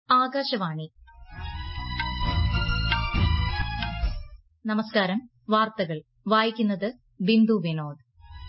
ആകാശവാണി. നമസ്കാരം. വാർത്തകൾ വായിക്കുന്നത് ബിന്ദു വിനോദ്.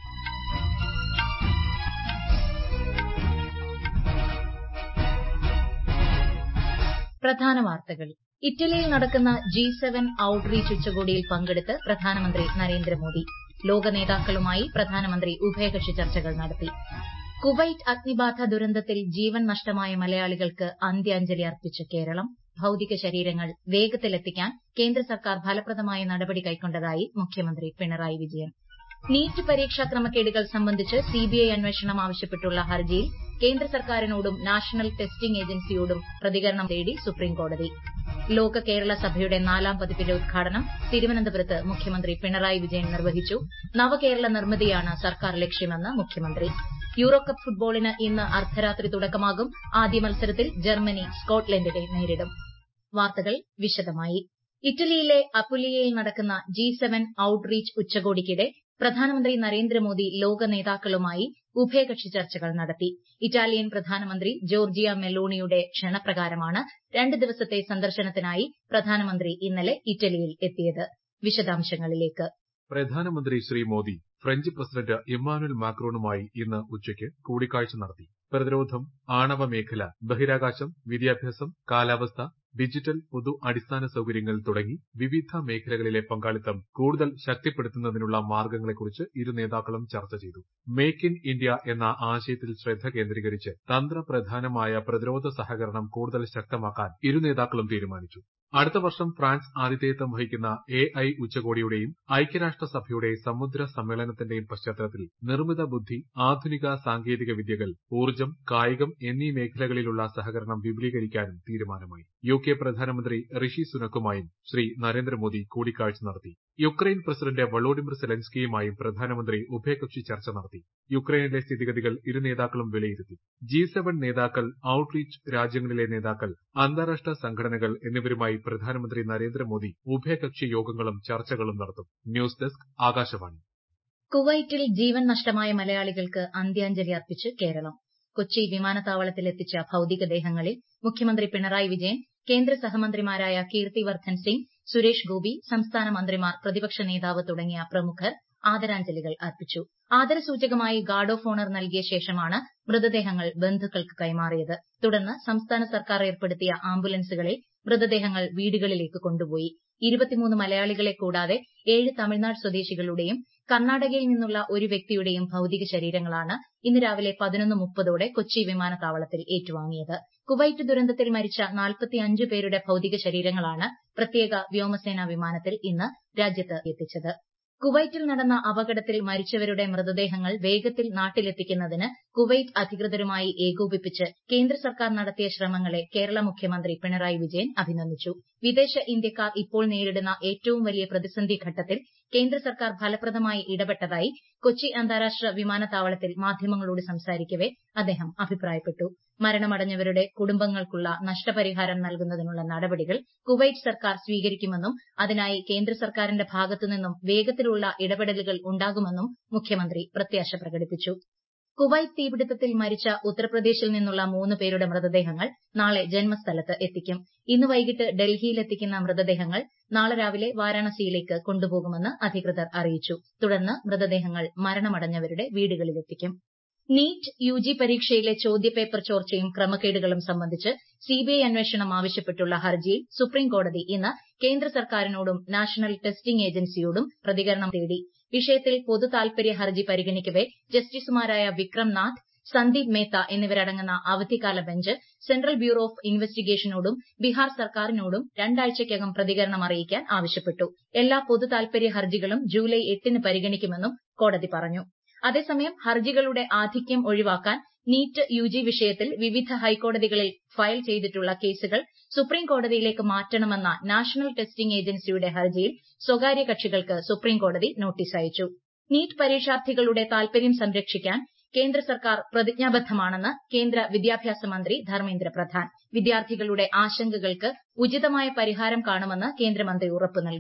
പ്രധാന വാർത്തകൾ. ഇറ്റലിയിൽ നടക്കുന്ന G7 ഔട്ട്റീച്ച് ഉച്ചകോടിയിൽ പങ്കെടുത്ത് പ്രധാനമന്ത്രി നരേന്ദ്രമോദി. ലോക നേതാക്കളുമായി പ്രധാനമന്ത്രി ഉഭയകക്ഷി ചർച്ചകൾ നടത്തി. കുവൈറ്റ് അഗ്നിബാധ ദുരന്തത്തിൽ ജീവൻ നഷ്ടമായ മലയാളികൾക്ക് അന്ത്യാഞ്ജലി അർപ്പിച്ച് കേരളം. ഭൌതിക ശരീരങ്ങൾ വേഗത്തിലെത്തിക്കാൻ കേന്ദ്ര സർക്കാർ ഫലപ്രദമായ നടപടി കൈക്കൊണ്ടതായി മുഖ്യമന്ത്രി പിണറായി വിജയൻ. നീറ്റ് പരീക്ഷാ ക്രമക്കേടുകൾ സംബന്ധിച്ച് സിബിഐ അന്വേഷണം ആവശ്യപ്പെട്ടുള്ള ഹർജിയിൽ കേന്ദ്ര സർക്കാരിനോടും നാഷണൽ ടെസ്റ്റിംഗ് ഏജൻസിയോടും പ്രതികരണം തേടി സുപ്രീംകോടതി. ലോക കേരള സഭയുടെ 4ാം പതിപ്പിന്റെ ഉദ്ഘാടനം തിരുവനന്തപുരത്ത് മുഖ്യമന്ത്രി പിണറായി വിജയൻ നിർവഹിച്ചു. നവകേരള നിർമ്മിതിയാണ് സർക്കാർ ലക്ഷ്യമെന്ന് മുഖ്യമന്ത്രി. യൂറോകപ്പ് ഫുട്ബോളിന് ഇന്ന് അർദ്ധരാത്രി തുടക്കമാകും. ആദ്യ മത്സരത്തിൽ ജർമ്മനി സ്കോട്ട്ലൻഡിനെ നേരിടും. വാർത്തകൾ വിശദമായി. ഇറ്റലിയിലെ അപുലിയയിൽ നടക്കുന്ന G7 ഔട്ട്റീച്ച് ഉച്ചകോടിക്കിടെ പ്രധാനമന്ത്രി നരേന്ദ്രമോദി ലോക നേതാക്കളുമായി ഉഭയകക്ഷി ചർച്ചകൾ നടത്തി. ഇറ്റാലിയൻ പ്രധാനമന്ത്രി ജോർജിയ മെലോണിയുടെ ക്ഷണപ്രകാരമാണ് 2 ദിവസത്തെ സന്ദർശനത്തിനായി പ്രധാനമന്ത്രി ഇന്നലെ ഇറ്റലിയിൽ എത്തിയത്. വിശദാംശങ്ങളിലേക്ക്. പ്രധാനമന്ത്രി Shri Modi French president Emmanuel മാക്രോണുമായി ഇന്ന് ഉച്ചയ്ക്ക് കൂടിക്കാഴ്ച നടത്തി. പ്രതിരോധം, ആണവ മേഖല, ബഹിരാകാശം, വിദ്യാഭ്യാസം, കാലാവസ്ഥ, ഡിജിറ്റൽ, പൊതു അടിസ്ഥാന സൌകര്യങ്ങൾ തുടങ്ങി വിവിധ മേഖലകളിലെ പങ്കാളിത്തം കൂടുതൽ ശക്തിപ്പെടുത്തുന്നതിനുള്ള മാർഗ്ഗങ്ങളെക്കുറിച്ച് ഇരു നേതാക്കളും ചർച്ച ചെയ്തു. മേക്ക് ഇൻ ഇന്ത്യ എന്ന ആശയത്തിൽ ശ്രദ്ധ കേന്ദ്രീകരിച്ച് തന്ത്രപ്രധാനമായ പ്രതിരോധ സഹകരണം കൂടുതൽ ശക്തമാക്കാൻ ഇരു നേതാക്കളും തീരുമാനിച്ചു. അടുത്ത വർഷം ഫ്രാൻസ് ആതിഥേയത്വം വഹിക്കുന്ന AI ഉച്ചകോടിയുടെയും ഐക്യരാഷ്ട്രസഭയുടെ സമുദ്ര സമ്മേളനത്തിന്റെയും പശ്ചാത്തലത്തിൽ നിർമ്മിത ബുദ്ധി, ആധുനിക സാങ്കേതിക വിദ്യകൾ, ഊർജ്ജം, കായികം എന്നീ മേഖലകളിലുള്ള സഹകരണം വിപുലീകരിക്കാനും തീരുമാനമായി. UK പ്രധാനമന്ത്രി ഋഷി സുനക്കുമായും ശ്രീ നരേന്ദ്രമോദി കൂടിക്കാഴ്ച നടത്തി. യുക്രൈൻ പ്രസിഡന്റ് വളോഡിമിർ സെലൻസ്കിയുമായും പ്രധാനമന്ത്രി ഉഭയകക്ഷി ചർച്ച നടത്തി. യുക്രൈനിലെ സ്ഥിതിഗതികൾ ഇരു നേതാക്കളും വിലയിരുത്തി. G7 നേതാക്കൾ, ഔട്ട്റീച്ച് രാജ്യങ്ങളിലെ നേതാക്കൾ, അന്താരാഷ്ട്ര സംഘടനകൾ എന്നിവരുമായി പ്രധാനമന്ത്രി നരേന്ദ്രമോദി ഉഭയകക്ഷി യോഗങ്ങളും ചർച്ചകളും നടത്തും. News desk, Akashvani. കുവൈറ്റിൽ ജീവൻ നഷ്ടമായ മലയാളികൾക്ക് അന്ത്യാഞ്ജലി അർപ്പിച്ച് കേരളം. കൊച്ചി വിമാനത്താവളത്തിൽ എത്തിച്ച ഭൌതികദേഹങ്ങളിൽ മുഖ്യമന്ത്രി പിണറായി വിജയൻ, കേന്ദ്ര സഹമന്ത്രിമാരായ കീർത്തിവർദ്ധൻ സിംഗ്, സുരേഷ് ഗോപി, സംസ്ഥാന മന്ത്രിമാർ, പ്രതിപക്ഷ നേതാവ് തുടങ്ങിയ പ്രമുഖർ ആദരാഞ്ജലികൾ അർപ്പിച്ചു. ആദരസൂചകമായി ഗാർഡ് ഓഫ് ഓണർ നൽകിയ ശേഷമാണ് മൃതദേഹങ്ങൾ ബന്ധുക്കൾക്ക് കൈമാറിയത്. തുടർന്ന് സംസ്ഥാന സർക്കാർ ഏർപ്പെടുത്തിയ ആംബുലൻസുകളിൽ മൃതദേഹങ്ങൾ വീടുകളിലേക്ക് കൊണ്ടുപോയി. 23 മലയാളികളെ കൂടാതെ 7 തമിഴ്നാട് സ്വദേശികളുടെയും കർണാടകയിൽ നിന്നുള്ള ഒരു വ്യക്തിയുടെയും ഭൌതിക ശരീരങ്ങളാണ് ഇന്ന് രാവിലെ 11:30 കൊച്ചി വിമാനത്താവളത്തിൽ ഏറ്റുവാങ്ങിയത്. കുവൈറ്റ് ദുരന്തത്തിൽ മരിച്ച 45 പേരുടെ ഭൌതിക ശരീരങ്ങളാണ് പ്രത്യേക വ്യോമസേനാ വിമാനത്തിൽ ഇന്ന് രാജ്യത്ത് എത്തിച്ചത്. കുവൈറ്റിൽ നടന്ന അപകടത്തിൽ മരിച്ചവരുടെ മൃതദേഹങ്ങൾ വേഗത്തിൽ നാട്ടിലെത്തിക്കുന്നതിന് കുവൈറ്റ് അധികൃതരുമായി ഏകോപിപ്പിച്ച് കേന്ദ്ര സർക്കാർ നടത്തിയ ശ്രമങ്ങളെ കേരള മുഖ്യമന്ത്രി പിണറായി വിജയൻ അഭിനന്ദിച്ചു. വിദേശ ഇന്ത്യക്കാർ ഇപ്പോൾ നേരിടുന്ന ഏറ്റവും വലിയ പ്രതിസന്ധി ഘട്ടത്തിൽ കേന്ദ്ര സർക്കാർ ഫലപ്രദമായി ഇടപെട്ടതായി കൊച്ചി അന്താരാഷ്ട്ര വിമാനത്താവളത്തിൽ മാധ്യമങ്ങളോട് സംസാരിക്കവെ അദ്ദേഹം അഭിപ്രായപ്പെട്ടു. മരണമടഞ്ഞവരുടെ കുടുംബങ്ങൾക്കുള്ള നഷ്ടപരിഹാരം നൽകുന്നതിനുള്ള നടപടികൾ കുവൈറ്റ് സർക്കാർ സ്വീകരിക്കുമെന്നും അതിനായി കേന്ദ്ര സർക്കാരിന്റെ ഭാഗത്തുനിന്നും വേഗത്തിലുള്ള ഇടപെടലുകൾ ഉണ്ടാകുമെന്നും മുഖ്യമന്ത്രി പ്രത്യാശ പ്രകടിപ്പിച്ചു. കുവൈറ്റ് തീപിടുത്തത്തിൽ മരിച്ച ഉത്തർപ്രദേശിൽ നിന്നുള്ള 3 പേരുടെ മൃതദേഹങ്ങൾ നാളെ ജന്മസ്ഥലത്ത് എത്തിക്കും. ഇന്ന് വൈകിട്ട് ഡൽഹിയിലെത്തിക്കുന്ന മൃതദേഹങ്ങൾ നാളെ രാവിലെ വാരാണസിയിലേക്ക് കൊണ്ടുപോകുമെന്ന് അധികൃതർ അറിയിച്ചു. തുടർന്ന് മൃതദേഹങ്ങൾ മരണമടഞ്ഞവരുടെ വീടുകളിലെത്തിക്കും. നീറ്റ് UG പരീക്ഷയിലെ ചോദ്യപേപ്പർ ചോർച്ചയും ക്രമക്കേടുകളും സംബന്ധിച്ച് സിബിഐ അന്വേഷണം ആവശ്യപ്പെട്ടുള്ള ഹർജിയിൽ സുപ്രീംകോടതി ഇന്ന് കേന്ദ്ര സർക്കാരിനോടും നാഷണൽ ടെസ്റ്റിംഗ് ഏജൻസിയോടും പ്രതികരണം തേടി. വിഷയത്തിൽ പൊതു താൽപര്യ ഹർജി പരിഗണിക്കവെ ജസ്റ്റിസുമാരായ വിക്രം നാഥ്, സന്ദീപ് മേത്ത എന്നിവരടങ്ങുന്ന അവധിക്കാല ബെഞ്ച് സെൻട്രൽ ബ്യൂറോ ഓഫ് ഇൻവെസ്റ്റിഗേഷനോടും ബീഹാർ സർക്കാരിനോടും 2 ആഴ്ചയ്ക്കകം പ്രതികരണം അറിയിക്കാൻ ആവശ്യപ്പെട്ടു. എല്ലാ പൊതു താൽപര്യ ഹർജികളും ജൂലൈ 8-ന് പരിഗണിക്കുമെന്നും കോടതി പറഞ്ഞു. അതേസമയം ഹർജികളുടെ ആധിക്യം ഒഴിവാക്കാൻ നീറ്റ് UG വിഷയത്തിൽ വിവിധ ഹൈക്കോടതികളിൽ ഫയൽ ചെയ്തിട്ടുള്ള കേസുകൾ സുപ്രീംകോടതിയിലേക്ക് മാറ്റണമെന്ന നാഷണൽ ടെസ്റ്റിംഗ് ഏജൻസിയുടെ ഹർജിയിൽ സ്വകാര്യ കക്ഷികൾക്ക് സുപ്രീംകോടതി നോട്ടീസ് അയച്ചു. നീറ്റ് പരീക്ഷാർത്ഥികളുടെ താൽപര്യം സംരക്ഷിക്കാൻ കേന്ദ്ര സർക്കാർ പ്രതിജ്ഞാബദ്ധമാണെന്ന് കേന്ദ്ര വിദ്യാഭ്യാസ മന്ത്രി ധർമ്മേന്ദ്ര പ്രധാൻ. വിദ്യാർത്ഥികളുടെ ആശങ്കകൾക്ക് ഉചിതമായ പരിഹാരം കാണുമെന്ന് കേന്ദ്രമന്ത്രി ഉറപ്പു നൽകി.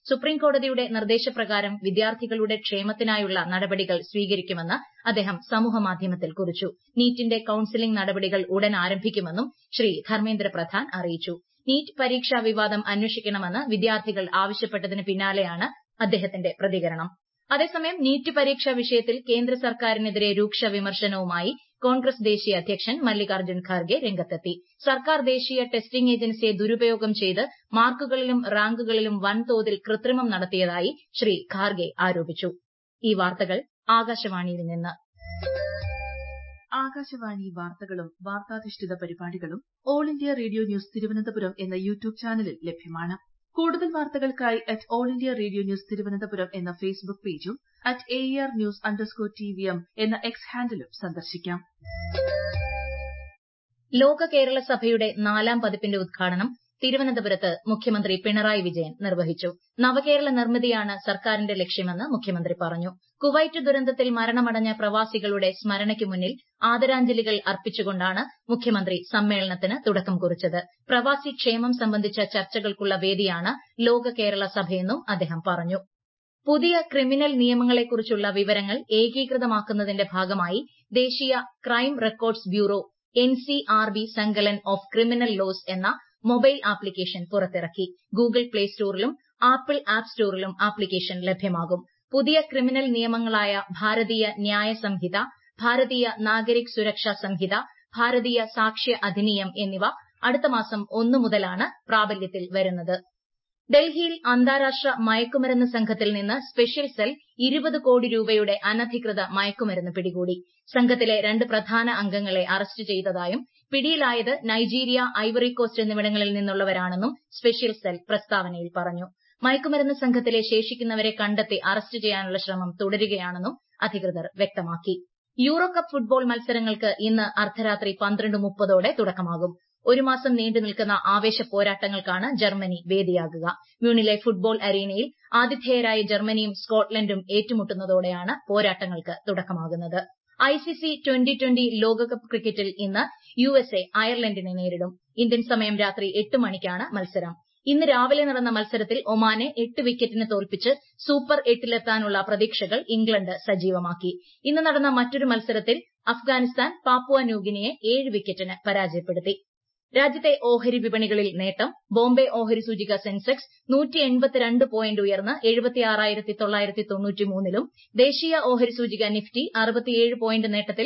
സുപ്രീംകോടതിയുടെ നിർദ്ദേശപ്രകാരം വിദ്യാർത്ഥികളുടെ ക്ഷേമത്തിനായുള്ള നടപടികൾ സ്വീകരിക്കുമെന്ന് അദ്ദേഹം സമൂഹമാധ്യമത്തിൽ കുറിച്ചു. നീറ്റിന്റെ കൌൺസിലിംഗ് നടപടികൾ ഉടൻ ആരംഭിക്കുമെന്നും ശ്രീ ധർമ്മേന്ദ്ര പ്രധാൻ അറിയിച്ചു. നീറ്റ് പരീക്ഷാ വിവാദം അന്വേഷിക്കണമെന്ന് വിദ്യാർത്ഥികൾ ആവശ്യപ്പെട്ടതിന് പിന്നാലെയാണ് അദ്ദേഹത്തിന്റെ പ്രതികരണം. അതേസമയം നീറ്റ് പരീക്ഷാ വിഷയത്തിൽ കേന്ദ്ര സർക്കാരിനെതിരെ രൂക്ഷ വിമർശനവുമായി കോൺഗ്രസ് ദേശീയ അധ്യക്ഷൻ മല്ലികാർജ്ജുൻ ഖാർഗെ രംഗത്തെത്തി. സർക്കാർ ദേശീയ ടെസ്റ്റിംഗ് ഏജൻസിയെ ദുരുപയോഗം ചെയ്ത് മാർക്കുകളിലും റാങ്കുകളിലും വൻതോതിൽ കൃത്രിമം നടത്തിയതായി ശ്രീ ഖാർഗെ ആരോപിച്ചു. ഈ വാർത്തകൾ ആകാശവാണിയിൽ നിന്ന്. ആകാശവാണി വാർത്തകളും വാർത്താധിഷ്ഠിത പരിപാടികളും all India radio news Thiruvananthapuram എന്ന യൂട്യൂബ് ചാനലിൽ ലഭ്യമാണ്. കൂടുതൽ വാർത്തകൾക്കായി all India radio news Thiruvananthapuram എന്ന ഫേസ്ബുക്ക് പേജും ARNews_TVM എന്ന എക്സ് ഹാൻഡിലും സന്ദർശിക്കാം. ലോക കേരള സഭയുടെ 4ാം പതിപ്പിന്റെ ഉദ്ഘാടനം തിരുവനന്തപുരത്ത് മുഖ്യമന്ത്രി പിണറായി വിജയൻ നിർവഹിച്ചു. നവകേരള നിർമ്മിതിയാണ് സർക്കാരിന്റെ ലക്ഷ്യമെന്ന് മുഖ്യമന്ത്രി പറഞ്ഞു. കുവൈറ്റ് ദുരന്തത്തിൽ മരണമടഞ്ഞ പ്രവാസികളുടെ സ്മരണയ്ക്ക് മുന്നിൽ ആദരാഞ്ജലികൾ അർപ്പിച്ചുകൊണ്ടാണ് മുഖ്യമന്ത്രി സമ്മേളനത്തിന് തുടക്കം കുറിച്ചത്. പ്രവാസി ക്ഷേമം സംബന്ധിച്ച ചർച്ചകൾക്കുള്ള വേദിയാണ് ലോക കേരള സഭയെന്നും അദ്ദേഹം പറഞ്ഞു. പുതിയ ക്രിമിനൽ നിയമങ്ങളെക്കുറിച്ചുള്ള വിവരങ്ങൾ ഏകീകൃതമാക്കുന്നതിന്റെ ഭാഗമായി ദേശീയ crime records bureau NCRB Sankalan of criminal laws എന്ന മൊബൈൽ ആപ്ലിക്കേഷൻ പുറത്തിറക്കി. ഗൂഗിൾ പ്ലേ സ്റ്റോറിലും ആപ്പിൾ ആപ്പ് സ്റ്റോറിലും ആപ്ലിക്കേഷൻ ലഭ്യമാകും. പുതിയ ക്രിമിനൽ നിയമങ്ങളായ ഭാരതീയ ന്യായ സംഹിത, ഭാരതീയ നാഗരിക് സുരക്ഷാ സംഹിത, ഭാരതീയ സാക്ഷ്യ അധിനിയം എന്നിവ അടുത്ത മാസം 1 മുതലാണ് പ്രാബല്യത്തിൽ വരുന്നത്. ഡൽഹിയിൽ അന്താരാഷ്ട്ര മയക്കുമരുന്ന് സംഘത്തിൽ നിന്ന് സ്പെഷ്യൽ സെൽ 20 കോടി രൂപയുടെ അനധികൃത മയക്കുമരുന്ന് പിടികൂടി. സംഘത്തിലെ 2 പ്രധാന അംഗങ്ങളെ അറസ്റ്റ് ചെയ്തതായും പിടിയിലായത് നൈജീരിയ, ഐവറി കോസ്റ്റ് എന്നിവിടങ്ങളിൽ നിന്നുള്ളവരാണെന്നും സ്പെഷ്യൽ സെൽ പ്രസ്താവനയിൽ പറഞ്ഞു. മയക്കുമരുന്ന് സംഘത്തിലെ ശേഷിക്കുന്നവരെ കണ്ടെത്തി അറസ്റ്റ് ചെയ്യാനുള്ള ശ്രമം തുടരുകയാണെന്നും അധികൃതർ വ്യക്തമാക്കി. യൂറോകപ്പ് ഫുട്ബോൾ മത്സരങ്ങൾക്ക് ഇന്ന് അർദ്ധരാത്രി 12:30 തുടക്കമാകും. 1 മാസം നീണ്ടു നിൽക്കുന്ന ആവേശ പോരാട്ടങ്ങൾക്കാണ് ജർമ്മനി വേദിയാകുക. മ്യൂണിലെ ഫുട്ബോൾ അരീനയിൽ ആതിഥേയരായ ജർമ്മനിയും സ്കോട്ട്ലൻഡും ഏറ്റുമുട്ടുന്നതോടെയാണ് പോരാട്ടങ്ങൾക്ക് തുടക്കമാകുന്നത്. ICC T20 ലോകകപ്പ് ക്രിക്കറ്റിൽ ഇന്ന് USA അയർലൻഡിനെ നേരിടും. ഇന്ത്യൻ സമയം രാത്രി 8 മണിക്കാണ് മത്സരം. ഇന്ന് രാവിലെ നടന്ന മത്സരത്തിൽ ഒമാനെ 8 വിക്കറ്റിന് തോൽപ്പിച്ച് സൂപ്പർ 8-ലെത്താനുള്ള പ്രതീക്ഷകൾ ഇംഗ്ലണ്ട് സജീവമാക്കി. ഇന്ന് നടന്ന മറ്റൊരു മത്സരത്തിൽ അഫ്ഗാനിസ്ഥാൻ പാപ്പുവ ന്യൂഗിനിയെ 7 വിക്കറ്റിന് പരാജയപ്പെടുത്തി. രാജ്യത്തെ ഓഹരി വിപണികളിൽ നേട്ടം. ബോംബെ ഓഹരി സൂചിക സെൻസെക്സ് 182 പോയിന്റ് ഉയർന്ന് 76,993-ലും ദേശീയ ഓഹരി സൂചിക നിഫ്റ്റി 67 പോയിന്റ് നേട്ടത്തിൽ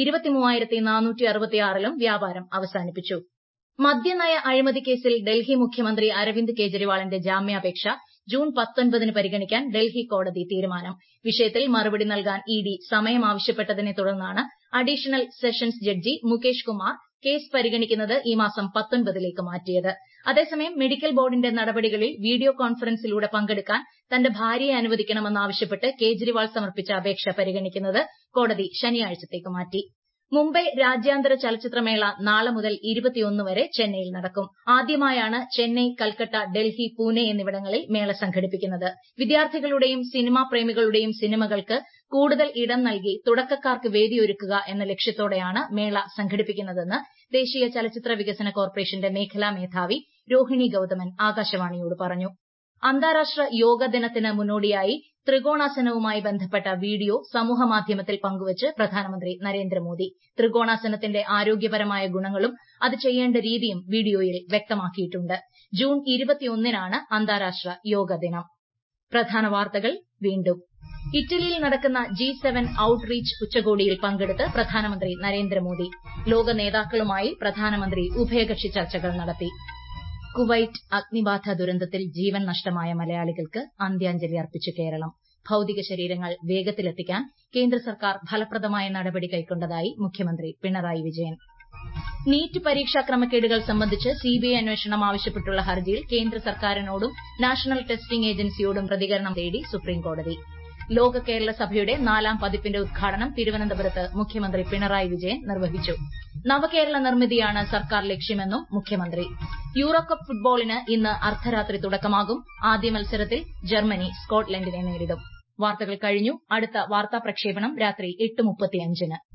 23,466-ലും വ്യാപാരം അവസാനിപ്പിച്ചു. മദ്യനയ അഴിമതി കേസിൽ ഡൽഹി മുഖ്യമന്ത്രി അരവിന്ദ് കെജ്രിവാളിന്റെ ജാമ്യാപേക്ഷ ജൂൺ 19-ന് പരിഗണിക്കാൻ ഡൽഹി കോടതി തീരുമാനം. വിഷയത്തിൽ മറുപടി നൽകാൻ ED സമയം ആവശ്യപ്പെട്ടതിനെ തുടർന്നാണ് additional sessions judge Mukesh Kumar case പരിഗണിക്കുന്നത് ഈ മാസം 19ലേക്ക് മാറ്റിയത്. അതേസമയം മെഡിക്കൽ ബോർഡിന്റെ നടപടികളിൽ വീഡിയോ കോൺഫറൻസിലൂടെ പങ്കെടുക്കാൻ തന്റെ ഭാര്യയെ അനുവദിക്കണമെന്നാവശ്യപ്പെട്ട് കേജ്രിവാൾ സമർപ്പിച്ച അപേക്ഷ പരിഗണിക്കുന്നത് കോടതി ശനിയാഴ്ചത്തേക്ക് മാറ്റി. മുംബൈ രാജ്യാന്തര ചലച്ചിത്രമേള നാളെ മുതൽ 21 വരെ ചെന്നൈയിൽ നടക്കും. ആദ്യമായാണ് ചെന്നൈ, കൽക്കട്ട, ഡൽഹി, പൂനെ എന്നിവിടങ്ങളിൽ മേള സംഘടിപ്പിക്കുന്നത്. വിദ്യാർത്ഥികളുടെയും സിനിമാ പ്രേമികളുടെയും സിനിമകൾക്ക് കൂടുതൽ ഇടം നൽകി തുടക്കക്കാർക്ക് വേദിയൊരുക്കുക എന്ന ലക്ഷ്യത്തോടെയാണ് മേള സംഘടിപ്പിക്കുന്നതെന്ന് ദേശീയ ചലച്ചിത്ര വികസന കോർപ്പറേഷന്റെ മേഖലാ മേധാവി രോഹിണി ഗൌതമൻ ആകാശവാണിയോട് പറഞ്ഞു. അന്താരാഷ്ട്ര യോഗ ദിനത്തിന് മുന്നോടിയായി ത്രികോണാസനവുമായി ബന്ധപ്പെട്ട വീഡിയോ സമൂഹമാധ്യമത്തിൽ പങ്കുവച്ച് പ്രധാനമന്ത്രി നരേന്ദ്രമോദി. ത്രികോണാസനത്തിന്റെ ആരോഗ്യപരമായ ഗുണങ്ങളും അത് ചെയ്യേണ്ട രീതിയും വീഡിയോയിൽ വ്യക്തമാക്കിയിട്ടുണ്ട്. ജൂൺ 21-നാണ് അന്താരാഷ്ട്ര യോഗ ദിനം. പ്രധാന വാർത്തകൾ വീണ്ടും. ഇറ്റലിയിൽ നടക്കുന്ന G7 ഔട്ട്റീച്ച് ഉച്ചകോടിയിൽ പങ്കെടുത്ത് പ്രധാനമന്ത്രി നരേന്ദ്രമോദി. ലോക നേതാക്കളുമായി പ്രധാനമന്ത്രി ഉഭയകക്ഷി ചർച്ചകൾ നടത്തി. കുവൈറ്റ് അഗ്നിബാധ ദുരന്തത്തിൽ ജീവൻ നഷ്ടമായ മലയാളികൾക്ക് അന്ത്യാഞ്ജലി അർപ്പിച്ച് കേരളം. ഭൌതിക ശരീരങ്ങൾ വേഗത്തിലെത്തിക്കാൻ കേന്ദ്ര സർക്കാർ ഫലപ്രദമായ നടപടി കൈക്കൊണ്ടതായി മുഖ്യമന്ത്രി പിണറായി വിജയൻ. നീറ്റ് പരീക്ഷാ ക്രമക്കേടുകൾ സംബന്ധിച്ച് CBI അന്വേഷണം ആവശ്യപ്പെട്ടുള്ള ഹർജിയിൽ കേന്ദ്ര സർക്കാരിനോടും നാഷണൽ ടെസ്റ്റിംഗ് ഏജൻസിയോടും പ്രതികരണം തേടി സുപ്രീംകോടതി. ലോക കേരള സഭയുടെ 4ാം പതിപ്പിന്റെ ഉദ്ഘാടനം തിരുവനന്തപുരത്ത് മുഖ്യമന്ത്രി പിണറായി വിജയൻ നിർവഹിച്ചു. നവകേരള നിർമ്മിതിയാണ് സർക്കാർ ലക്ഷ്യമെന്നും മുഖ്യമന്ത്രി. യൂറോകപ്പ് ഫുട്ബോളിന് ഇന്ന് അർദ്ധരാത്രി തുടക്കമാകും. ആദ്യ മത്സരത്തിൽ ജർമ്മനി സ്കോട്ട്ലൻഡിനെ നേരിടും. വാർത്തകൾ കഴിഞ്ഞു. അടുത്ത വാർത്താ പ്രക്ഷേപണം രാത്രി 8:35-ന്.